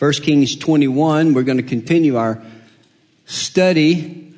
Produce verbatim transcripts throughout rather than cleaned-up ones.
First Kings twenty-one, we're going to continue our study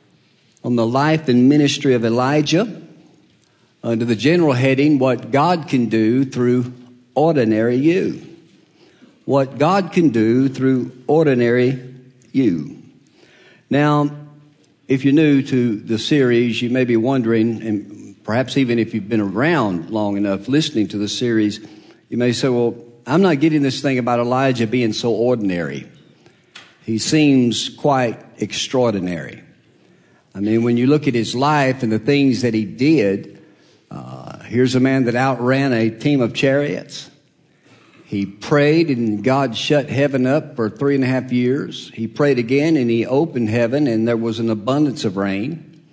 on the life and ministry of Elijah under the general heading, What God Can Do Through Ordinary You. What God can do through ordinary you. Now, if you're new to the series, you may be wondering, and perhaps even if you've been around long enough listening to the series, you may say, well, I'm not getting this thing about Elijah being so ordinary. He seems quite extraordinary. I mean, when you look at his life and the things that he did, uh, here's a man that outran a team of chariots. He prayed and God shut heaven up for three and a half years. He prayed again and he opened heaven and there was an abundance of rain.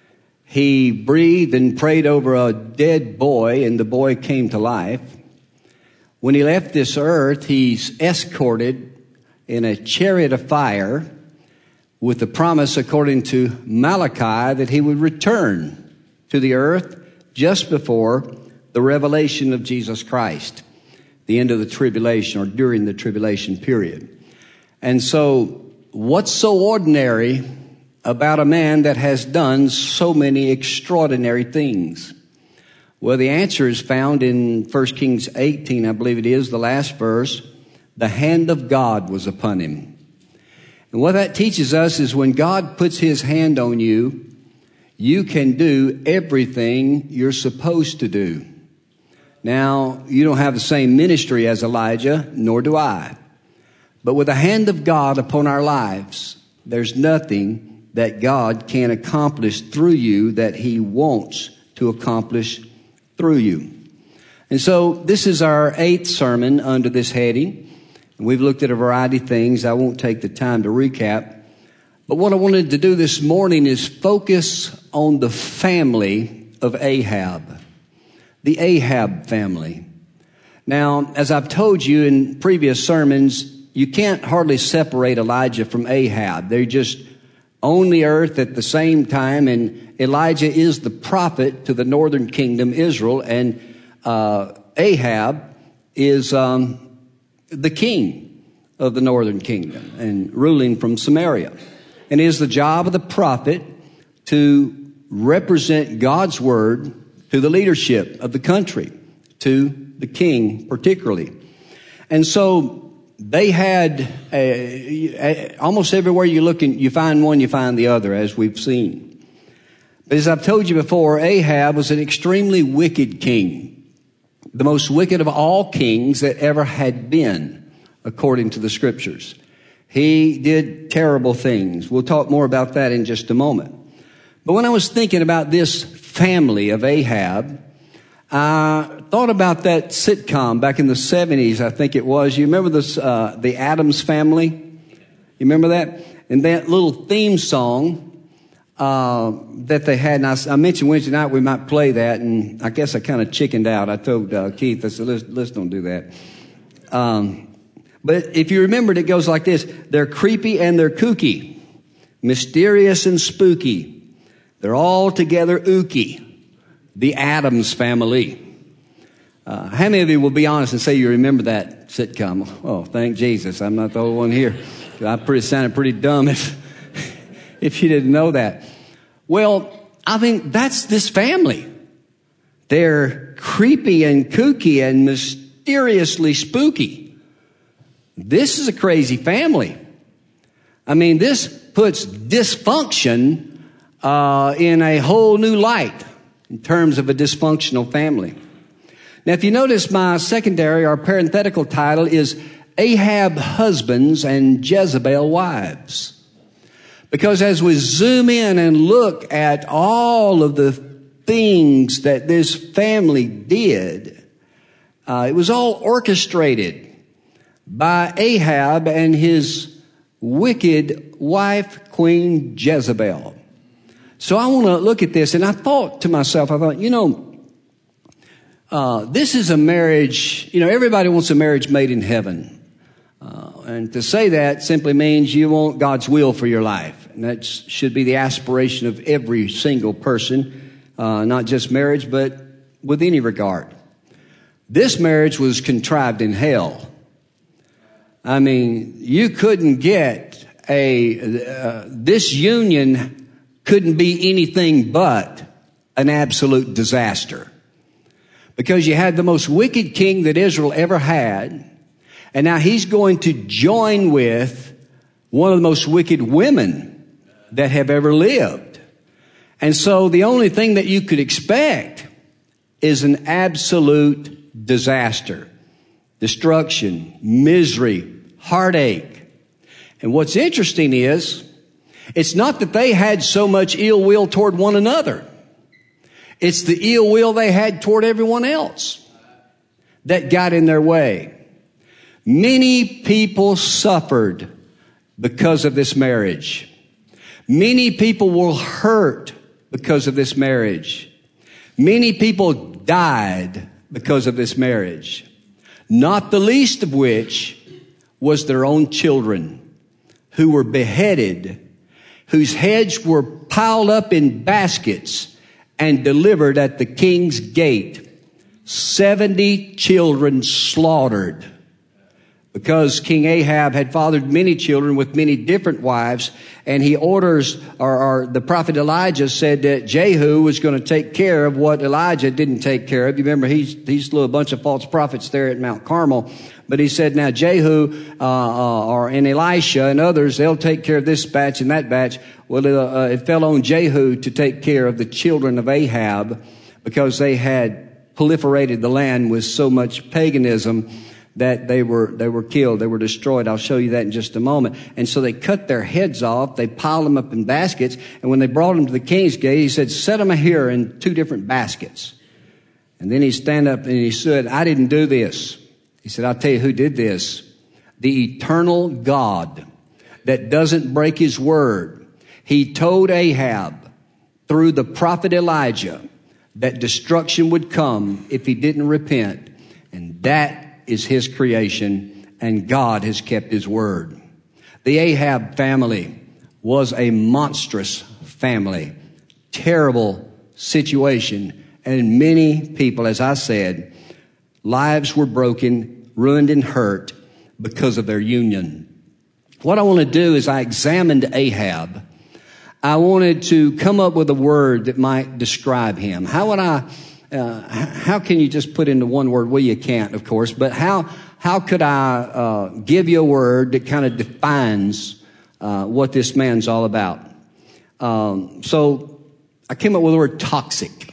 He breathed and prayed over a dead boy and the boy came to life. When he left this earth, he's escorted in a chariot of fire with the promise, according to Malachi, that he would return to the earth just before the revelation of Jesus Christ, the end of the tribulation or during the tribulation period. And so what's so ordinary about a man that has done so many extraordinary things? Well, the answer is found in First Kings eighteen, I believe it is, the last verse. The hand of God was upon him. And what that teaches us is when God puts his hand on you, you can do everything you're supposed to do. Now, you don't have the same ministry as Elijah, nor do I. But with the hand of God upon our lives, there's nothing that God can accomplish through you that he wants to accomplish through you. And so this is our eighth sermon under this heading. And we've looked at a variety of things. I won't take the time to recap. But what I wanted to do this morning is focus on the family of Ahab. The Ahab family. Now, as I've told you in previous sermons, you can't hardly separate Elijah from Ahab. They're just on the earth at the same time, and Elijah is the prophet to the northern kingdom, Israel, and uh, Ahab is um, the king of the northern kingdom and ruling from Samaria. And it is the job of the prophet to represent God's word to the leadership of the country, to the king particularly. And so they had, a, a, almost everywhere you look, and you find one, you find the other, as we've seen. But as I've told you before, Ahab was an extremely wicked king, the most wicked of all kings that ever had been, according to the scriptures. He did terrible things. We'll talk more about that in just a moment. But when I was thinking about this family of Ahab, I thought about that sitcom back in the seventies, I think it was. You remember this, uh, the Addams Family? You remember that? And that little theme song uh, that they had. And I, I mentioned Wednesday night we might play that, and I guess I kind of chickened out. I told uh, Keith, I said, let's, let's don't do that. Um, but if you remember, it goes like this. They're creepy and they're kooky, mysterious and spooky. They're all together ooky. The Addams Family. Uh, how many of you will be honest and say you remember that sitcom? Oh, thank Jesus. I'm not the only one here. I pretty sounded pretty dumb if, if you didn't know that. Well, I think that's this family. They're creepy and kooky and mysteriously spooky. This is a crazy family. I mean, this puts dysfunction uh, in a whole new light in terms of a dysfunctional family. Now, if you notice, my secondary or parenthetical title is Ahab Husbands and Jezebel Wives. Because as we zoom in and look at all of the things that this family did, uh, it was all orchestrated by Ahab and his wicked wife, Queen Jezebel. So I want to look at this, and I thought to myself, I thought, you know, uh, this is a marriage, you know, everybody wants a marriage made in heaven. Uh, and to say that simply means you want God's will for your life. And that should be the aspiration of every single person, uh, not just marriage, but with any regard. This marriage was contrived in hell. I mean, you couldn't get a, uh, this union couldn't be anything but an absolute disaster. Because you had the most wicked king that Israel ever had, and now he's going to join with one of the most wicked women that have ever lived. And so the only thing that you could expect is an absolute disaster, destruction, misery, heartache. And what's interesting is, it's not that they had so much ill will toward one another. It's the ill will they had toward everyone else that got in their way. Many people suffered because of this marriage. Many people were hurt because of this marriage. Many people died because of this marriage. Not the least of which was their own children, who were beheaded, whose heads were piled up in baskets and delivered at the king's gate. Seventy children slaughtered. Because King Ahab had fathered many children with many different wives, and he orders, or, or the prophet Elijah said that Jehu was going to take care of what Elijah didn't take care of. You remember, he, he slew a bunch of false prophets there at Mount Carmel. But he said, now Jehu, uh, uh, or and Elisha and others, they'll take care of this batch and that batch. Well, uh, it fell on Jehu to take care of the children of Ahab, because they had proliferated the land with so much paganism that they were, they were killed. They were destroyed. I'll show you that in just a moment. And so they cut their heads off. They piled them up in baskets. And when they brought them to the king's gate, he said, set them here in two different baskets. And then he stand up and he said, I didn't do this. He said, I'll tell you who did this. The eternal God that doesn't break his word. He told Ahab through the prophet Elijah that destruction would come if he didn't repent. And that is his creation, and God has kept his word. The Ahab family was a monstrous family. Terrible situation. And many people, as I said, lives were broken, ruined, and hurt because of their union. What I want to do is I examined Ahab. I wanted to come up with a word that might describe him. How would I... Uh, how can you just put into one word? Well, you can't, of course, but how, how could I, uh, give you a word that kind of defines, uh, what this man's all about? Um, so I came up with the word toxic.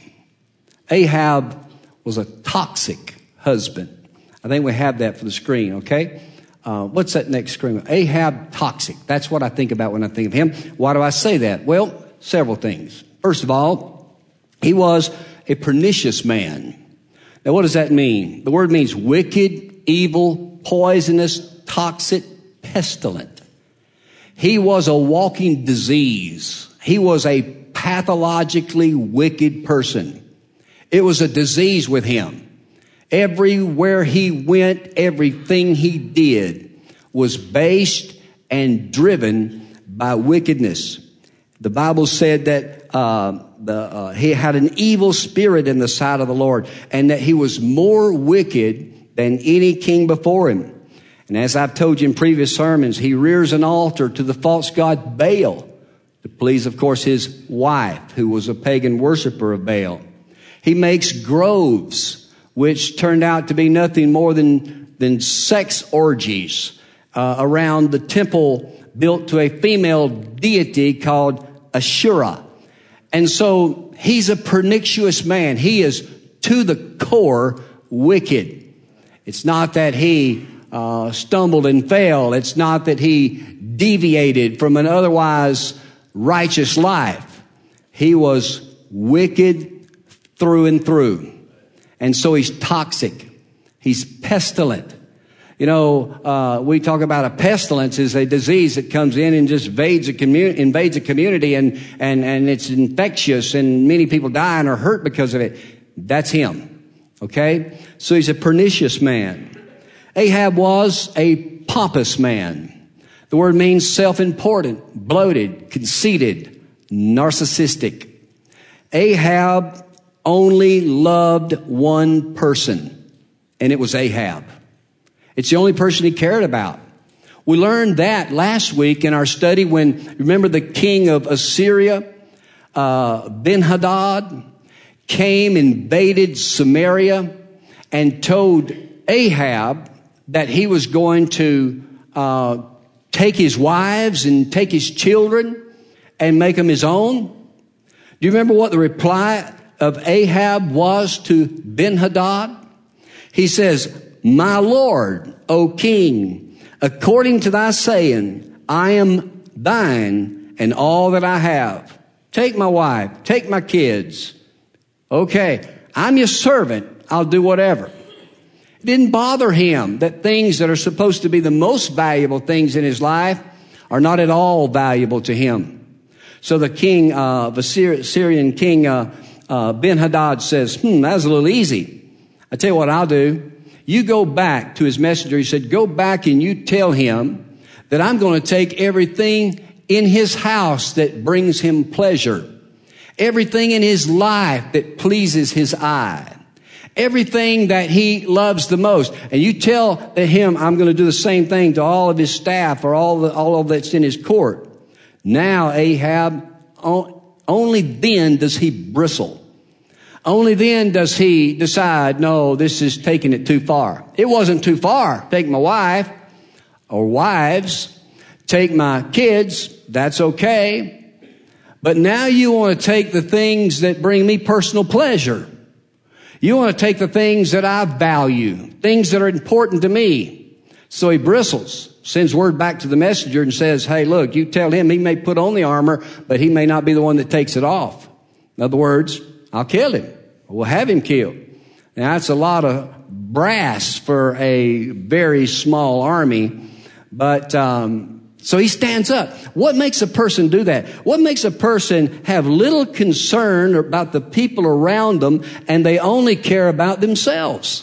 Ahab was a toxic husband. I think we have that for the screen, okay? Uh, what's that next screen? Ahab toxic. That's what I think about when I think of him. Why do I say that? Well, several things. First of all, he was a pernicious man. Now, what does that mean? The word means wicked, evil, poisonous, toxic, pestilent. He was a walking disease. He was a pathologically wicked person. It was a disease with him. Everywhere he went, everything he did was based and driven by wickedness. The Bible said that uh, the, uh, he had an evil spirit in the sight of the Lord, and that he was more wicked than any king before him. And as I've told you in previous sermons, he rears an altar to the false god Baal to please, of course, his wife, who was a pagan worshiper of Baal. He makes groves, which turned out to be nothing more than, than sex orgies uh, around the temple built to a female deity called Ashura. And so he's a pernicious man. He is to the core wicked. It's not that he uh, stumbled and fell. It's not that he deviated from an otherwise righteous life. He was wicked through and through. And so he's toxic. He's pestilent. You know, uh, we talk about a pestilence is a disease that comes in and just invades a community, invades a community, and, and, and it's infectious, and many people die and are hurt because of it. That's him. Okay? So he's a pernicious man. Ahab was a pompous man. The word means self-important, bloated, conceited, narcissistic. Ahab only loved one person, and it was Ahab. It's the only person he cared about. We learned that last week in our study when, remember the king of Assyria, uh, Ben-Hadad, came, invaded Samaria, and told Ahab that he was going to uh, take his wives and take his children and make them his own. Do you remember what the reply of Ahab was to Ben-Hadad? He says, "My lord, O king, according to thy saying, I am thine and all that I have. Take my wife, take my kids. Okay, I'm your servant. I'll do whatever." It didn't bother him that things that are supposed to be the most valuable things in his life are not at all valuable to him. So the king, uh, the Syrian king, uh, uh, Ben-Hadad says, hmm, that was a little easy. I tell you what I'll do. You go back to his messenger. He said, go back and you tell him that I'm going to take everything in his house that brings him pleasure. Everything in his life that pleases his eye. Everything that he loves the most. And you tell him I'm going to do the same thing to all of his staff or all the, all of that's in his court. Now Ahab, only then does he bristle. Only then does he decide, no, this is taking it too far. It wasn't too far. Take my wife or wives. Take my kids. That's okay. But now you want to take the things that bring me personal pleasure. You want to take the things that I value, things that are important to me. So he bristles, sends word back to the messenger and says, hey, look, you tell him he may put on the armor, but he may not be the one that takes it off. In other words, I'll kill him. We'll have him killed. Now, that's a lot of brass for a very small army. But um so he stands up. What makes a person do that? What makes a person have little concern about the people around them and they only care about themselves?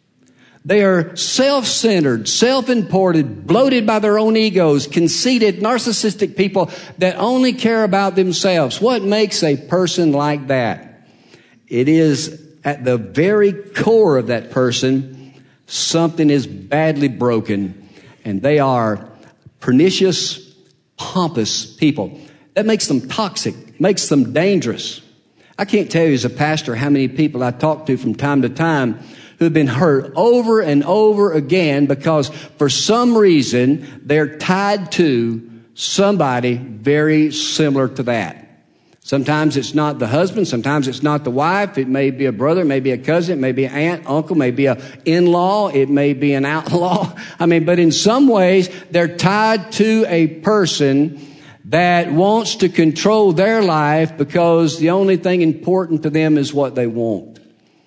They are self-centered, self-important, bloated by their own egos, conceited, narcissistic people that only care about themselves. What makes a person like that? It is at the very core of that person, something is badly broken, and they are pernicious, pompous people. That makes them toxic, makes them dangerous. I can't tell you as a pastor how many people I talk to from time to time who have been hurt over and over again because for some reason they're tied to somebody very similar to that. Sometimes it's not the husband. Sometimes it's not the wife. It may be a brother, it may be a cousin, it may be an aunt, uncle, it may be an in-law, it may be an outlaw. I mean, but in some ways, they're tied to a person that wants to control their life because the only thing important to them is what they want.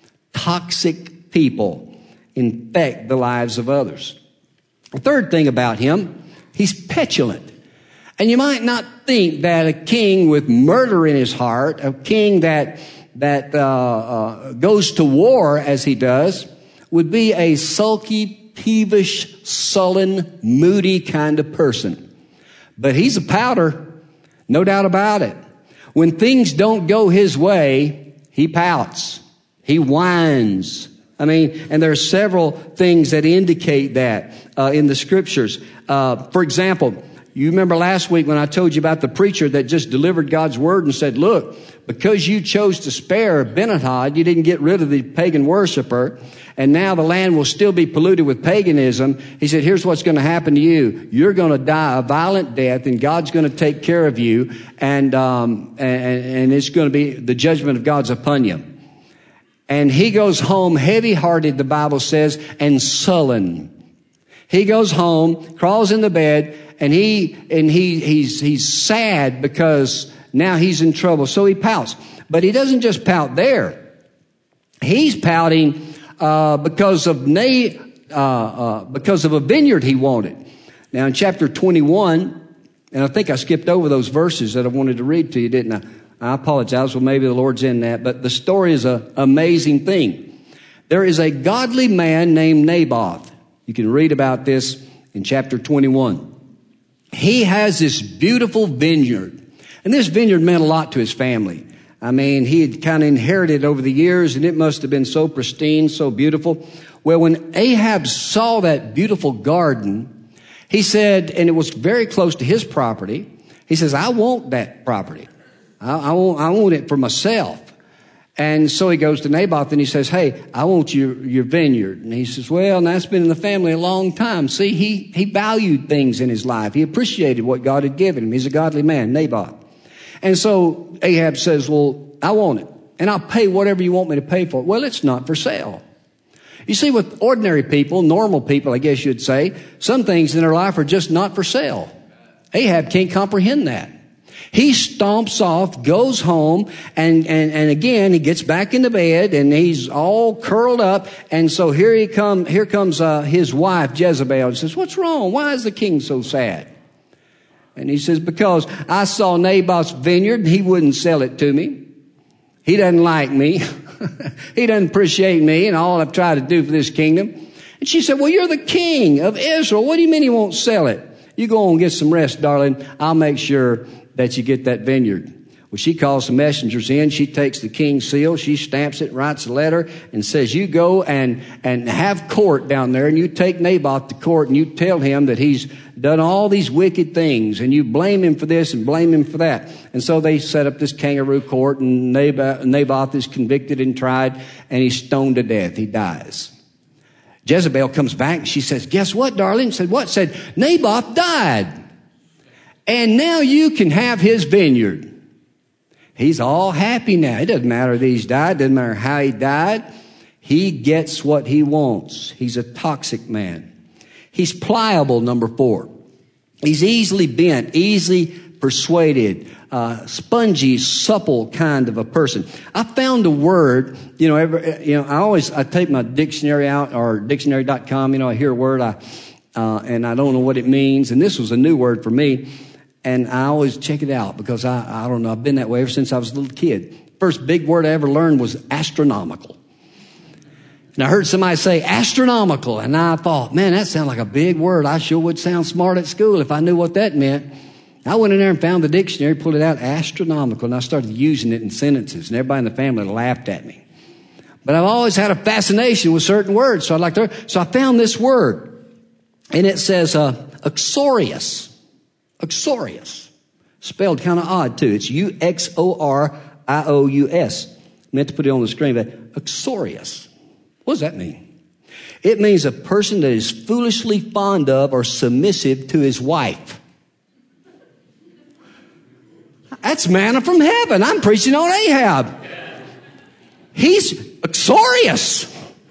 Toxic people infect the lives of others. The third thing about him, he's petulant. And you might not think that a king with murder in his heart, a king that that uh, uh, goes to war as he does, would be a sulky, peevish, sullen, moody kind of person. But he's a pouter, no doubt about it. When things don't go his way, he pouts. He whines. I mean, and there are several things that indicate that uh, in the scriptures. Uh, for example, you remember last week when I told you about the preacher that just delivered God's word and said, look, because you chose to spare Ben-Hadad, you didn't get rid of the pagan worshiper, and now the land will still be polluted with paganism. He said, here's what's going to happen to you. You're going to die a violent death, and God's going to take care of you, and, um, and, and it's going to be the judgment of God's upon you. And he goes home heavy-hearted, the Bible says, and sullen. He goes home, crawls in the bed, and he and he he's he's sad because now he's in trouble. So he pouts. But he doesn't just pout there. He's pouting uh, because of Na- uh, uh, because of a vineyard he wanted. Now in chapter twenty-one, and I think I skipped over those verses that I wanted to read to you, didn't I? I apologize. Well, maybe the Lord's in that. But the story is an amazing thing. There is a godly man named Naboth. You can read about this in chapter twenty-one. He has this beautiful vineyard. And this vineyard meant a lot to his family. I mean, he had kind of inherited over the years, and it must have been so pristine, so beautiful. Well, when Ahab saw that beautiful garden, He said, and it was very close to his property. He says, I want that property. I, I want, I want it for myself. And so he goes to Naboth and he says, hey, I want your, your vineyard. And he says, well, that's been in the family a long time. See, he, he valued things in his life. He appreciated what God had given him. He's a godly man, Naboth. And so Ahab says, well, I want it. And I'll pay whatever you want me to pay for it. Well, it's not for sale. You see, with ordinary people, normal people, I guess you'd say, some things in their life are just not for sale. Ahab can't comprehend that. He stomps off, goes home, and, and, and again, he gets back in the bed, and he's all curled up. And so here he come, here comes uh, his wife, Jezebel, and says, what's wrong? Why is the king so sad? And he says, because I saw Naboth's vineyard, and he wouldn't sell it to me. He doesn't like me. He doesn't appreciate me and all I've tried to do for this kingdom. And she said, well, you're the king of Israel. What do you mean he won't sell it? You go on and get some rest, darling. I'll make sure that you get that vineyard. Well, she calls the messengers in. She takes the king's seal. She stamps it, writes a letter, and says, you go and, and have court down there, and you take Naboth to court, and you tell him that he's done all these wicked things, and you blame him for this and blame him for that. And so they set up this kangaroo court, and Naboth, Naboth is convicted and tried, and he's stoned to death. He dies. Jezebel comes back, and she says, guess what, darling? Said what? Said, Naboth died. And now you can have his vineyard. He's all happy now. It doesn't matter that he's died. It doesn't matter how he died. He gets what he wants. He's a toxic man. He's pliable, number four. He's easily bent, easily persuaded, uh, spongy, supple kind of a person. I found a word, you know, every, you know, I always, I take my dictionary out or dictionary dot com, you know, I hear a word, I, uh, and I don't know what it means. And this was a new word for me. And I always check it out because I, I don't know, I've been that way ever since I was a little kid. First big word I ever learned was astronomical. And I heard somebody say astronomical, and I thought, man, that sounds like a big word. I sure would sound smart at school if I knew what that meant. I went in there and found the dictionary, pulled it out, astronomical, and I started using it in sentences, and everybody in the family laughed at me. But I've always had a fascination with certain words, so I'd like to, so I found this word, and it says, uh, uxorious. Uxorious. Spelled kind of odd, too. It's U X O R I O U S. Meant to put it on the screen, but uxorious. What does that mean? It means a person that is foolishly fond of or submissive to his wife. That's manna from heaven. I'm preaching on Ahab. He's uxorious.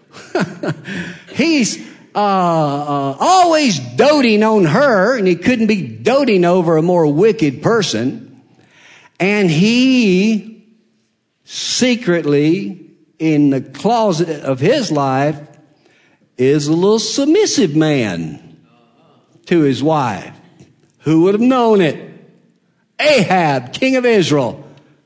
He's uh, uh, always doting on her, and he couldn't be doting over a more wicked person. And he secretly, in the closet of his life, is a little submissive man to his wife. Who would have known it? Ahab, king of Israel,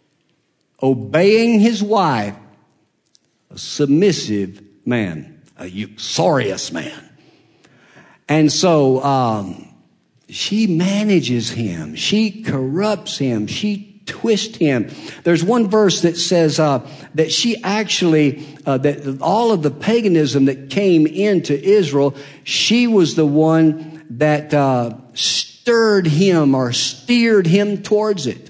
obeying his wife, a submissive man, a uxorious man. And so um, she manages him. She corrupts him. She twists him. There's one verse that says uh, that she actually, uh, that all of the paganism that came into Israel, she was the one that uh, stirred him or steered him towards it.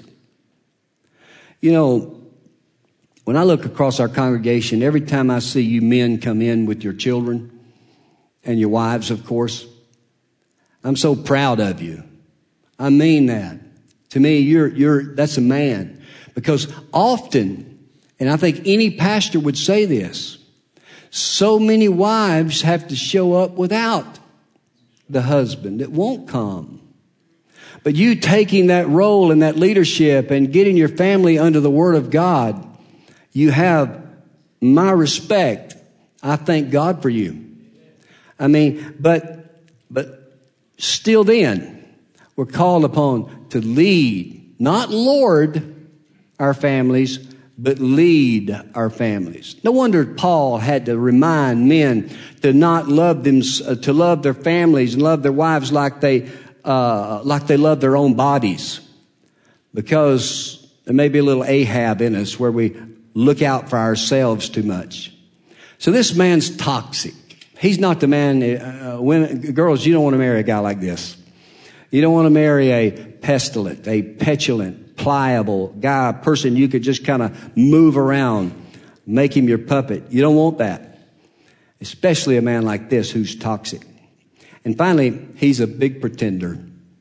You know, when I look across our congregation, every time I see you men come in with your children and your wives, of course, I'm so proud of you. I mean that. To me, you're, you're, that's a man. Because often, and I think any pastor would say this, so many wives have to show up without the husband that won't come. But you taking that role and that leadership and getting your family under the Word of God, you have my respect. I thank God for you. I mean, but, but still then, we're called upon to lead, not lord our families, but lead our families. No wonder Paul had to remind men to not love them, to love their families and love their wives like they, uh, like they love their own bodies. Because there may be a little Ahab in us where we look out for ourselves too much. So this man's toxic. He's not the man. Uh, women, girls, you don't want to marry a guy like this. You don't want to marry a pestilent, a petulant, pliable guy, a person you could just kind of move around, make him your puppet. You don't want that. Especially a man like this who's toxic. And finally, he's a big pretender.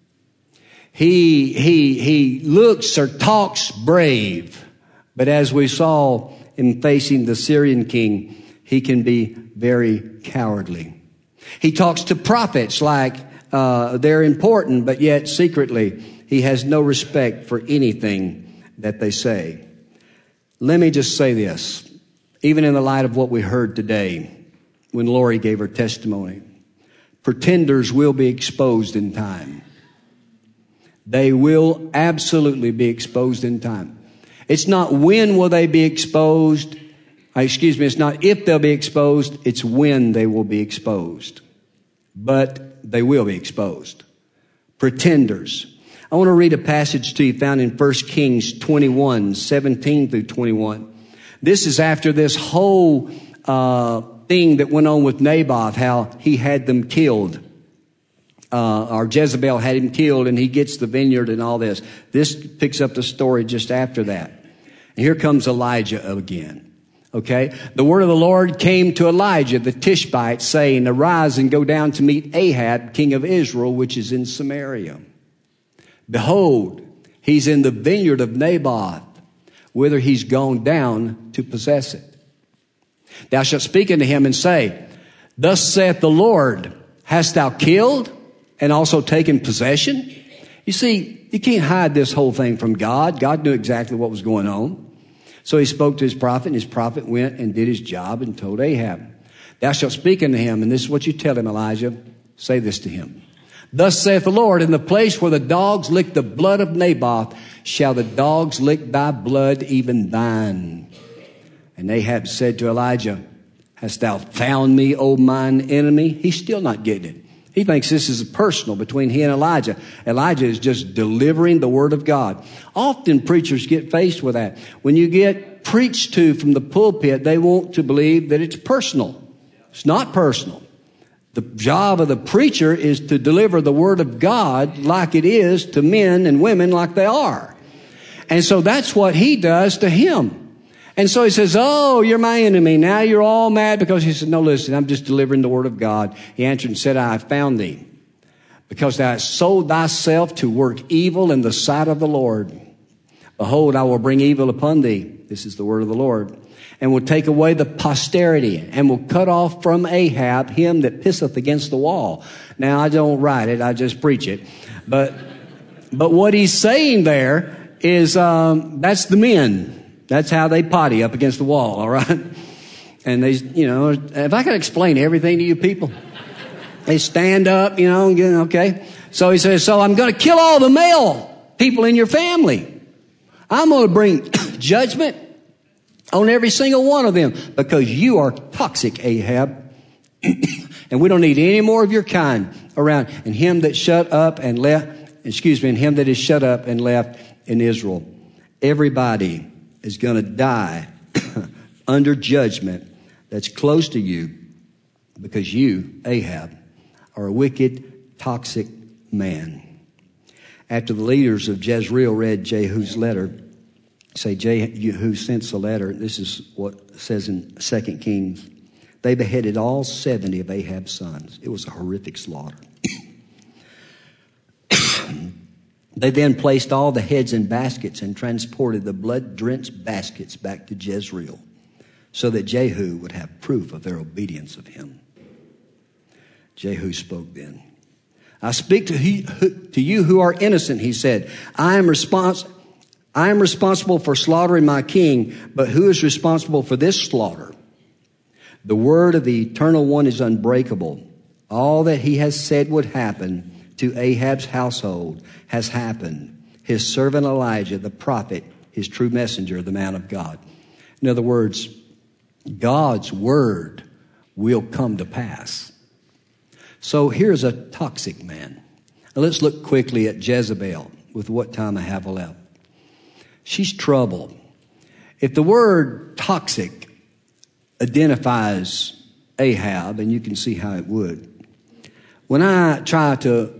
He, he, he looks or talks brave. But as we saw in facing the Syrian king, he can be very cowardly. He talks to prophets like uh, they're important, but yet secretly he has no respect for anything that they say. Let me just say this, even in the light of what we heard today when Lori gave her testimony, pretenders will be exposed in time. They will absolutely be exposed in time. It's not when will they be exposed. Excuse me, it's not if they'll be exposed, it's when they will be exposed. But they will be exposed. Pretenders. I want to read a passage to you found in First Kings twenty-one, seventeen through twenty-one. This is after this whole uh, thing that went on with Naboth, how he had them killed. Uh, or Jezebel had him killed and he gets the vineyard and all this. This picks up the story just after that. And here comes Elijah again. Okay. The word of the Lord came to Elijah, the Tishbite, saying, arise and go down to meet Ahab, king of Israel, which is in Samaria. Behold, he's in the vineyard of Naboth, whither he's gone down to possess it. Thou shalt speak unto him and say, thus saith the Lord, hast thou killed and also taken possession? You see, you can't hide this whole thing from God. God knew exactly what was going on. So he spoke to his prophet, and his prophet went and did his job and told Ahab, thou shalt speak unto him, and this is what you tell him, Elijah. Say this to him. Thus saith the Lord, in the place where the dogs lick the blood of Naboth, shall the dogs lick thy blood, even thine. And Ahab said to Elijah, hast thou found me, O mine enemy? He's still not getting it. He thinks this is personal between he and Elijah. Elijah is just delivering the word of God. Often preachers get faced with that. When you get preached to from the pulpit, they want to believe that it's personal. It's not personal. The job of the preacher is to deliver the word of God like it is to men and women like they are. And so that's what he does to him. And so he says, oh, you're my enemy. Now you're all mad because he said, no, listen, I'm just delivering the word of God. He answered and said, I have found thee because thou hast sold thyself to work evil in the sight of the Lord. Behold, I will bring evil upon thee. This is the word of the Lord. And will take away the posterity and will cut off from Ahab him that pisseth against the wall. Now, I don't write it. I just preach it. But, but what he's saying there is, um, that's the men. That's how they potty up against the wall, all right? And they, you know, if I could explain everything to you people, they stand up, you know, okay. So he says, so I'm going to kill all the male people in your family. I'm going to bring judgment on every single one of them because you are toxic, Ahab. And we don't need any more of your kind around. And him that shut up and left, excuse me, and him that is shut up and left in Israel. Everybody is going to die under judgment that's close to you because you, Ahab, are a wicked, toxic man. After the leaders of Jezreel read Jehu's letter, say Jehu sent the letter. This is what it says in Second Kings. They beheaded all seventy of Ahab's sons. It was a horrific slaughter. They then placed all the heads in baskets and transported the blood-drenched baskets back to Jezreel so that Jehu would have proof of their obedience of him. Jehu spoke then. I speak to, he, to you who are innocent, he said. I am, respons- I am responsible for slaughtering my king, but who is responsible for this slaughter? The word of the Eternal One is unbreakable. All that he has said would happen to Ahab's household has happened. His servant Elijah, the prophet, his true messenger, the man of God. In other words, God's word will come to pass. So here's a toxic man. Now let's look quickly at Jezebel with what time I have left. She's trouble. If the word toxic identifies Ahab, and you can see how it would. When I try to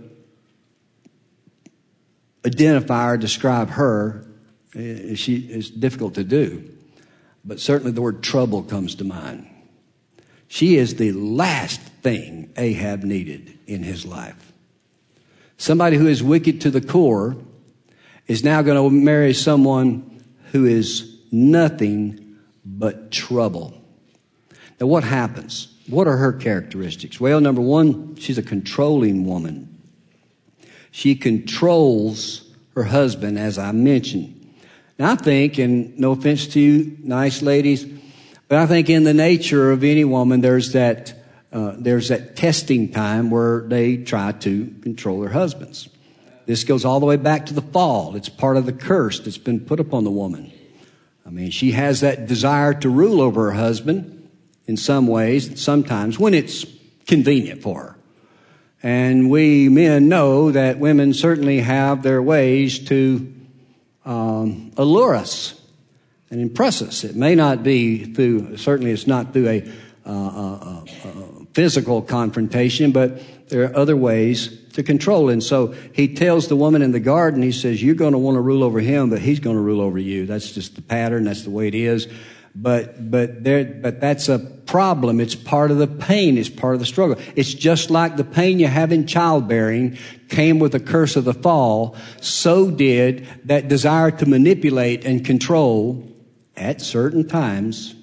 identify or describe her, she is difficult to do. But certainly the word trouble comes to mind. She is the last thing Ahab needed in his life. Somebody who is wicked to the core is now going to marry someone who is nothing but trouble. Now, what happens? What are her characteristics? Well, number one, she's a controlling woman. She controls her husband, as I mentioned. Now, I think, and no offense to you, nice ladies, but I think in the nature of any woman, there's that uh, there's that testing time where they try to control their husbands. This goes all the way back to the fall. It's part of the curse that's been put upon the woman. I mean, she has that desire to rule over her husband in some ways, sometimes when it's convenient for her. And we men know that women certainly have their ways to um, allure us and impress us. It may not be through, certainly it's not through a, uh, uh, uh, physical confrontation, but there are other ways to control. And so he tells the woman in the garden, he says, you're going to want to rule over him, but he's going to rule over you. That's just the pattern. That's the way it is. But, but there, but that's a problem. It's part of the pain. It's part of the struggle. It's just like the pain you have in childbearing came with the curse of the fall. So did that desire to manipulate and control at certain times,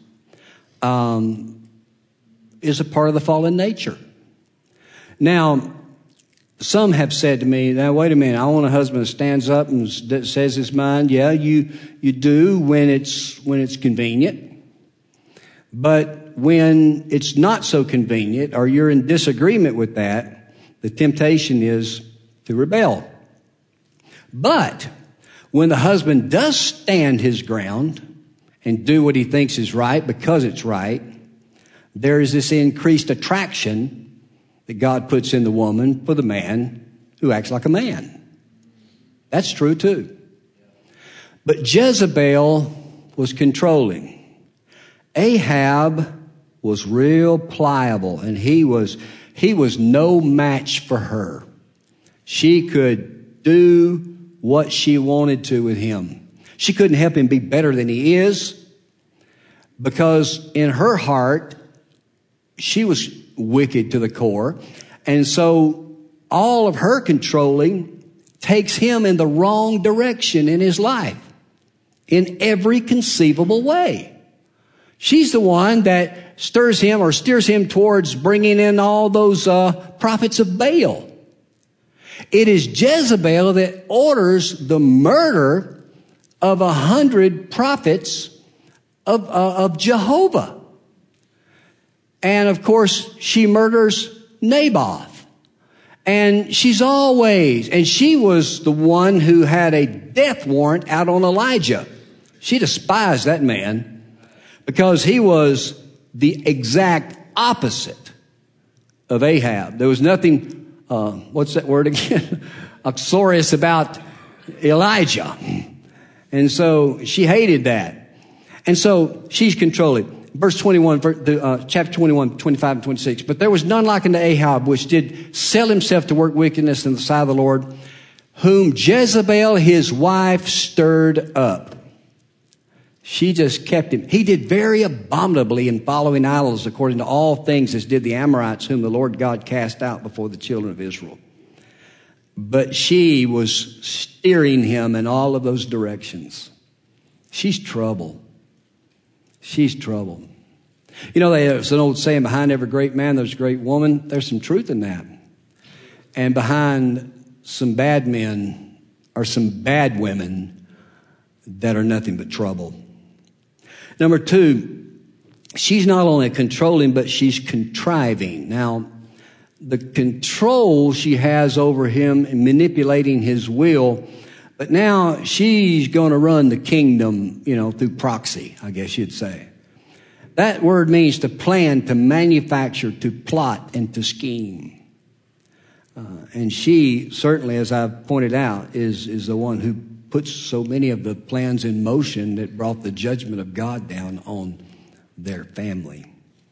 um, is a part of the fallen nature. Now, some have said to me, now, wait a minute, I want a husband that stands up and that says his mind. Yeah, you, you do when it's, when it's convenient. But when it's not so convenient or you're in disagreement with that, the temptation is to rebel. But when the husband does stand his ground and do what he thinks is right because it's right, there is this increased attraction that God puts in the woman for the man who acts like a man. That's true too. But Jezebel was controlling. Ahab was real pliable, and he was, he was no match for her. She could do what she wanted to with him. She couldn't help him be better than he is, because in her heart, she was wicked to the core. And so all of her controlling takes him in the wrong direction in his life in every conceivable way. She's the one that stirs him or steers him towards bringing in all those uh, prophets of Baal. It is Jezebel that orders the murder of a hundred prophets of, uh, of Jehovah. And of course, she murders Naboth. And she's always, and she was the one who had a death warrant out on Elijah. She despised that man because he was the exact opposite of Ahab. There was nothing, uh, what's that word again? uxorious about Elijah. And so she hated that. And so she's controlling. Verse twenty-one, uh, chapter twenty-one, twenty-five and twenty-six. But there was none like unto Ahab, which did sell himself to work wickedness in the sight of the Lord, whom Jezebel his wife stirred up. She just kept him. He did very abominably in following idols, according to all things as did the Amorites, whom the Lord God cast out before the children of Israel. But she was steering him in all of those directions. She's trouble. She's trouble. You know, there's an old saying, behind every great man, there's a great woman. There's some truth in that. And behind some bad men are some bad women that are nothing but trouble. Number two, she's not only controlling, but she's contriving. Now, the control she has over him and manipulating his will, but now she's going to run the kingdom, you know, through proxy, I guess you'd say. That word means to plan, to manufacture, to plot, and to scheme. Uh, and she certainly, as I've pointed out, is, is the one who puts so many of the plans in motion that brought the judgment of God down on their family.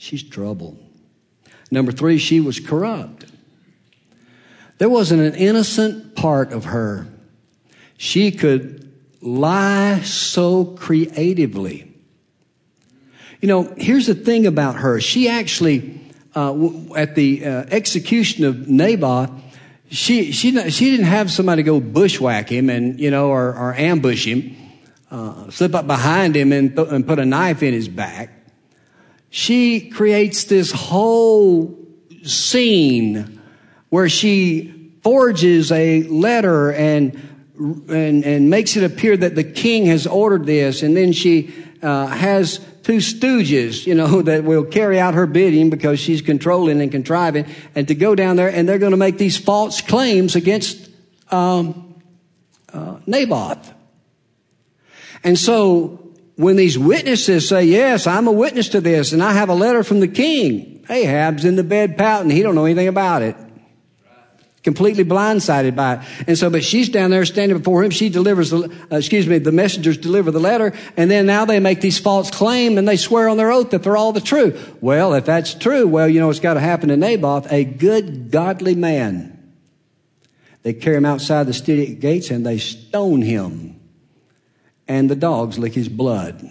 She's trouble. Number three, she was corrupt. There wasn't an innocent part of her. She could lie so creatively. You know, here's the thing about her. She actually, uh, w- at the uh, execution of Naboth, she she she didn't have somebody go bushwhack him and you know or, or ambush him, uh, slip up behind him and th- and put a knife in his back. She creates this whole scene where she forges a letter and and and makes it appear that the king has ordered this, and then she uh, has two stooges, you know, that will carry out her bidding because she's controlling and contriving, and to go down there and they're going to make these false claims against um, uh, Naboth. And so when these witnesses say, yes, I'm a witness to this and I have a letter from the king, Ahab's in the bed pouting. He don't know anything about it. Completely blindsided by it. And so, but she's down there standing before him. She delivers the, uh, excuse me, the messengers deliver the letter. And then now they make these false claims and they swear on their oath that they're all the truth. Well, if that's true, well, you know, it's got to happen to Naboth, a good, godly man. They carry him outside the city gates and they stone him. And the dogs lick his blood.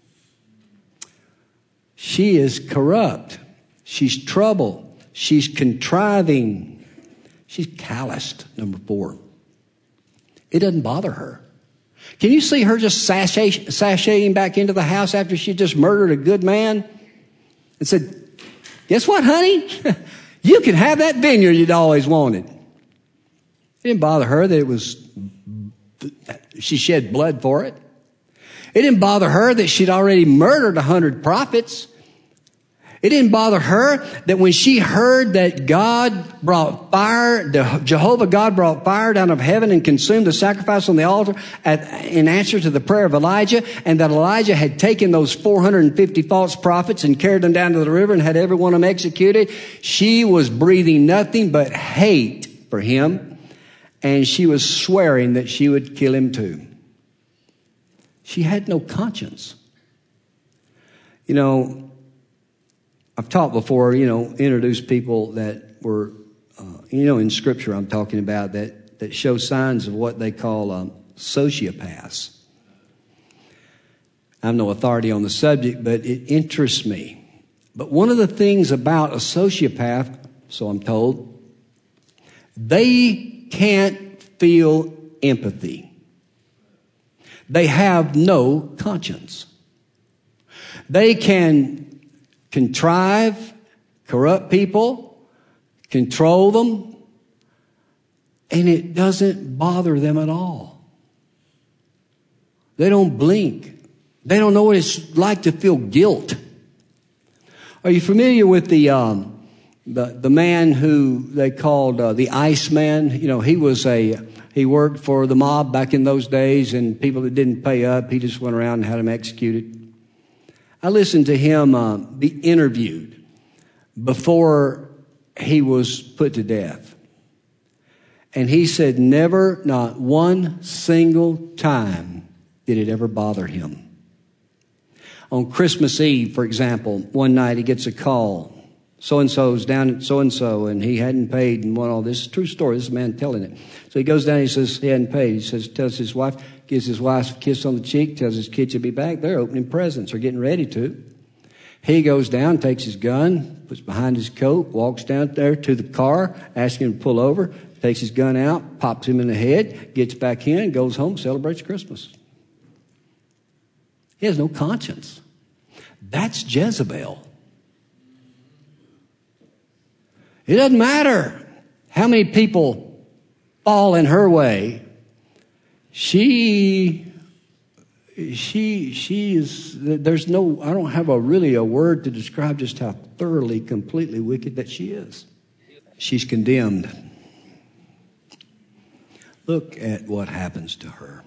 She is corrupt. She's trouble. She's contriving. She's calloused, number four. It doesn't bother her. Can you see her just sashay, sashaying back into the house after she just murdered a good man? And said, guess what, honey? You can have that vineyard you'd always wanted. It didn't bother her that it was, she shed blood for it. It didn't bother her that she'd already murdered a hundred prophets. It didn't bother her that when she heard that God brought fire, Jehovah God brought fire down of heaven and consumed the sacrifice on the altar at, in answer to the prayer of Elijah, and that Elijah had taken those four hundred fifty false prophets and carried them down to the river and had every one of them executed, she was breathing nothing but hate for him, and she was swearing that she would kill him too. She had no conscience. You know, I've taught before, you know, introduced people that were, uh, you know, in Scripture I'm talking about that, that show signs of what they call um, sociopaths. I'm no authority on the subject, but it interests me. But one of the things about a sociopath, so I'm told, they can't feel empathy. They have no conscience. They can contrive, corrupt people, control them, and it doesn't bother them at all. They don't blink. They don't know what it's like to feel guilt. Are you familiar with the um, the the man who they called uh, the Iceman? You know, he was a he worked for the mob back in those days, and people that didn't pay up, he just went around and had them executed. I listened to him uh, be interviewed before he was put to death. And he said never, not one single time did it ever bother him. On Christmas Eve, for example, one night he gets a call. So-and-so's down at so-and-so, and he hadn't paid and what all this. It's a true story. This is a man telling it. So he goes down and he says he hadn't paid. He says, tells his wife, gives his wife a kiss on the cheek, tells his kids he'll be back. They're opening presents or getting ready to. He goes down, takes his gun, puts behind his coat, walks down there to the car, asks him to pull over, takes his gun out, pops him in the head, gets back in, goes home, celebrates Christmas. He has no conscience. That's Jezebel. It doesn't matter how many people fall in her way. She, she, she is, there's no, I don't have a really a word to describe just how thoroughly, completely wicked that she is. She's condemned. Look at what happens to her.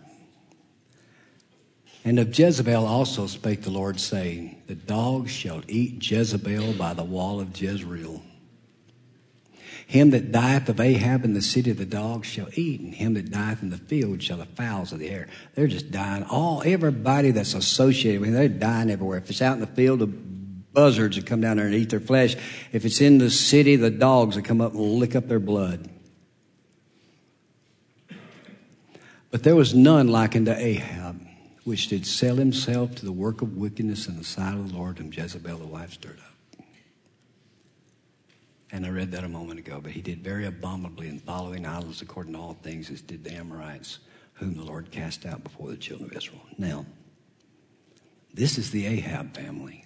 And of Jezebel also spake the Lord, saying, the dogs shall eat Jezebel by the wall of Jezreel. Him that dieth of Ahab in the city of the dogs shall eat, and him that dieth in the field shall the fowls of the air. They're just dying. All everybody that's associated with them, they're dying everywhere. If it's out in the field, a buzzards that come down there and eat their flesh. If it's in the city, the dogs that come up and lick up their blood. But there was none like unto Ahab, which did sell himself to the work of wickedness in the sight of the Lord, whom Jezebel the wife stirred up. And I read that a moment ago, but he did very abominably in following idols according to all things as did the Amorites, whom the Lord cast out before the children of Israel. Now, this is the Ahab family.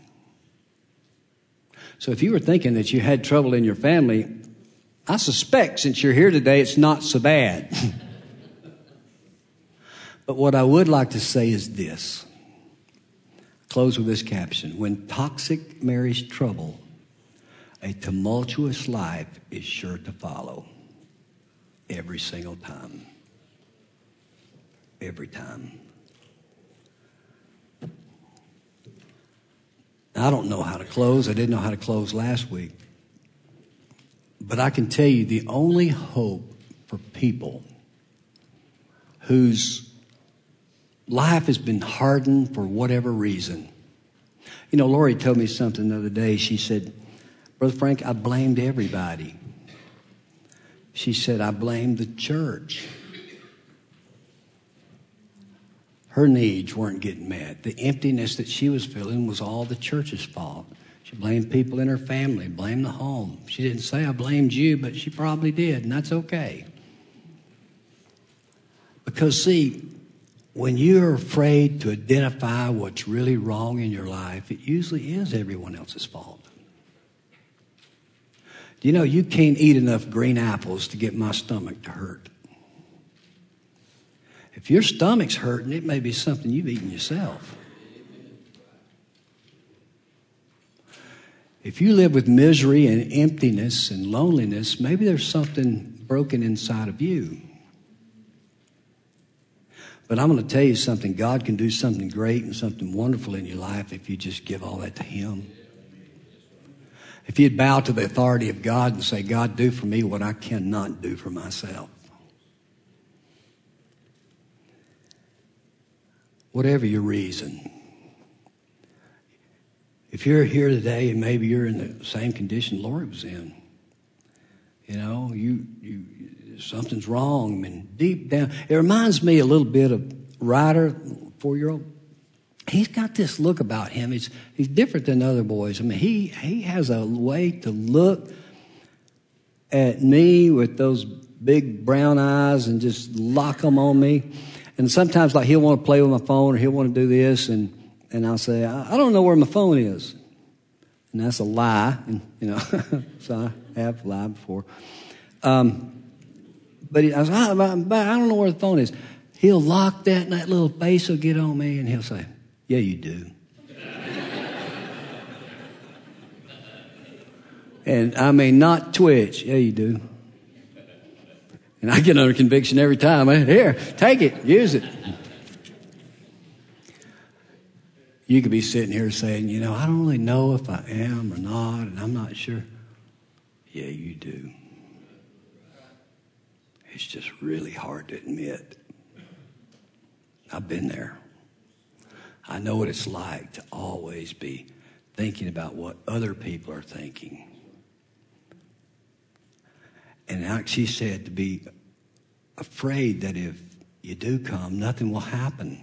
So if you were thinking that you had trouble in your family, I suspect since you're here today, it's not so bad. But what I would like to say is this. Close with this caption. When toxic marries trouble, a tumultuous life is sure to follow. Every single time. Every time. I don't know how to close. I didn't know how to close last week. But I can tell you the only hope for people whose life has been hardened for whatever reason. You know, Lori told me something the other day. She said, Brother Frank, I blamed everybody. She said, I blamed the church. Her needs weren't getting met. The emptiness that she was feeling was all the church's fault. She blamed people in her family, blamed the home. She didn't say, I blamed you, but she probably did, and that's okay. Because, see, when you're afraid to identify what's really wrong in your life, it usually is everyone else's fault. Do you know, you can't eat enough green apples to get my stomach to hurt. If your stomach's hurting, it may be something you've eaten yourself. If you live with misery and emptiness and loneliness, maybe there's something broken inside of you. But I'm going to tell you something. God can do something great and something wonderful in your life if you just give all that to Him. If you'd bow to the authority of God and say, God, do for me what I cannot do for myself. Whatever your reason. If you're here today and maybe you're in the same condition Lori was in, you know, you, you something's wrong. I mean, deep down, it reminds me a little bit of Ryder, four-year-old. He's got this look about him. He's he's different than other boys. I mean, he he has a way to look at me with those big brown eyes and just lock them on me. And sometimes, like, he'll want to play with my phone or he'll want to do this, and, and I'll say, I, I don't know where my phone is. And that's a lie. And, you know, so I have lied before. Um, but he, I, was, I, I don't know where the phone is. He'll lock that, and that little face will get on me, and he'll say, yeah, you do. And I mean, not twitch. Yeah, you do. And I get under conviction every time. Here, take it, use it. You could be sitting here saying, you know, I don't really know if I am or not, and I'm not sure. Yeah, you do. It's just really hard to admit. I've been there. I know what it's like to always be thinking about what other people are thinking. And like she said, to be afraid that if you do come, nothing will happen.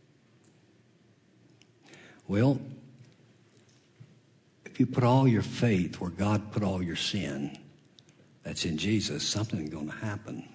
Well, if you put all your faith where God put all your sin, that's in Jesus, something's going to happen.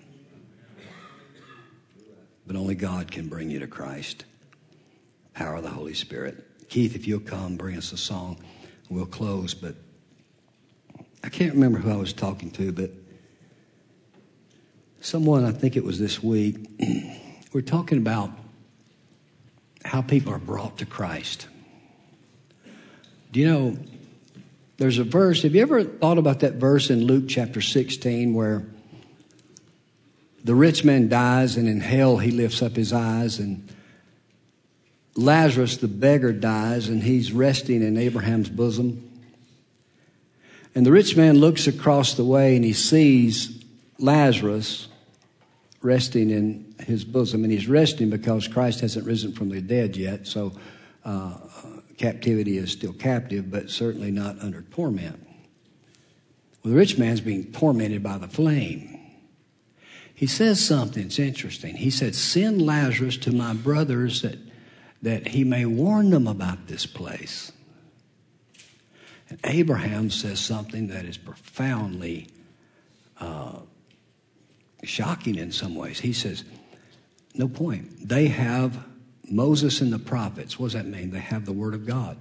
But only God can bring you to Christ. Power of the Holy Spirit. Keith, if you'll come, bring us a song. We'll close, but I can't remember who I was talking to, but someone, I think it was this week, we're talking about how people are brought to Christ. Do you know, there's a verse, have you ever thought about that verse in Luke chapter sixteen where the rich man dies and in hell he lifts up his eyes, and Lazarus the beggar dies and he's resting in Abraham's bosom. And the rich man looks across the way and he sees Lazarus resting in his bosom. And he's resting because Christ hasn't risen from the dead yet. So uh, captivity is still captive, but certainly not under torment. Well, the rich man's being tormented by the flame. He says something that's interesting. He said, send Lazarus to my brothers that, that he may warn them about this place. And Abraham says something that is profoundly uh, shocking in some ways. He says, no point. They have Moses and the prophets. What does that mean? They have the Word of God.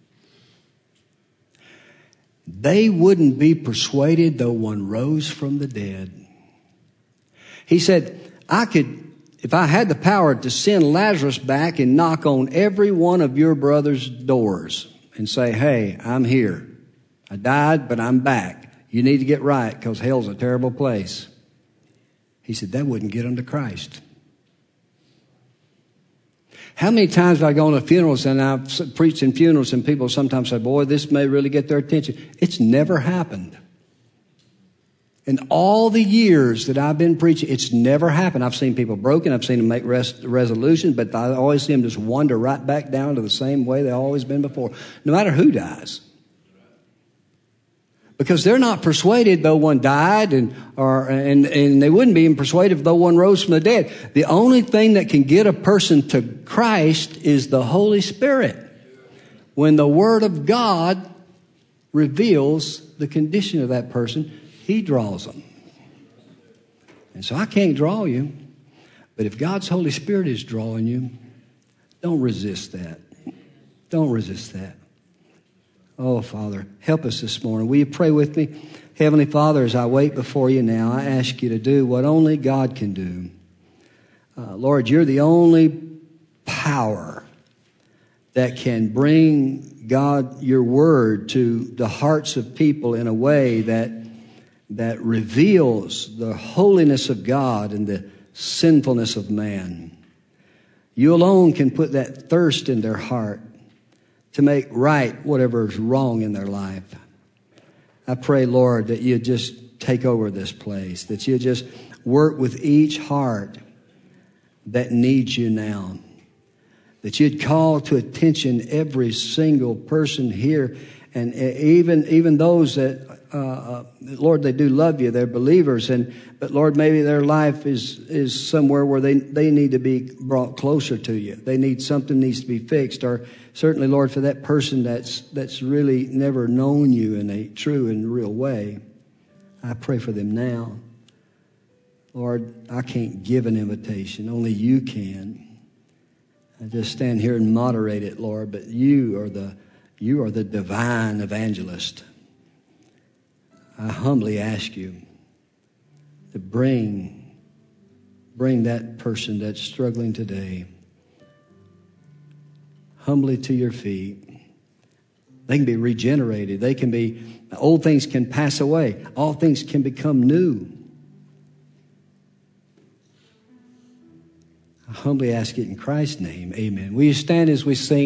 They wouldn't be persuaded though one rose from the dead. He said, I could, if I had the power to send Lazarus back and knock on every one of your brother's doors and say, hey, I'm here. I died, but I'm back. You need to get right because hell's a terrible place. He said, that wouldn't get them to Christ. How many times have I gone to funerals and I've preached in funerals and people sometimes say, boy, this may really get their attention. It's never happened. In all the years that I've been preaching, it's never happened. I've seen people broken. I've seen them make res- resolutions, but I always see them just wander right back down to the same way they've always been before, no matter who dies. Because they're not persuaded though one died, and or and, and they wouldn't be even persuaded though one rose from the dead. The only thing that can get a person to Christ is the Holy Spirit. When the Word of God reveals the condition of that person, He draws them. And so I can't draw you, but if God's Holy Spirit is drawing you, don't resist that. Don't resist that. Oh, Father, help us this morning. Will you pray with me? Heavenly Father, as I wait before you now, I ask you to do what only God can do. Uh, Lord, you're the only power that can bring, God, your word to the hearts of people in a way that, that reveals the holiness of God and the sinfulness of man. You alone can put that thirst in their heart to make right whatever is wrong in their life. I pray, Lord, that you just take over this place, that you just work with each heart that needs you now, that you'd call to attention every single person here, and even even those that, uh, uh, Lord, they do love you, they're believers, and but Lord, maybe their life is is somewhere where they, they need to be brought closer to you. They need something needs to be fixed, or certainly, Lord, for that person that's that's really never known you in a true and real way, I pray for them now. Lord, I can't give an invitation. Only you can. I just stand here and moderate it, Lord, but you are the you are the divine evangelist. I humbly ask you to bring bring that person that's struggling today humbly to your feet. They can be regenerated. They can be, old things can pass away. All things can become new. I humbly ask it in Christ's name. Amen. Will you stand as we sing?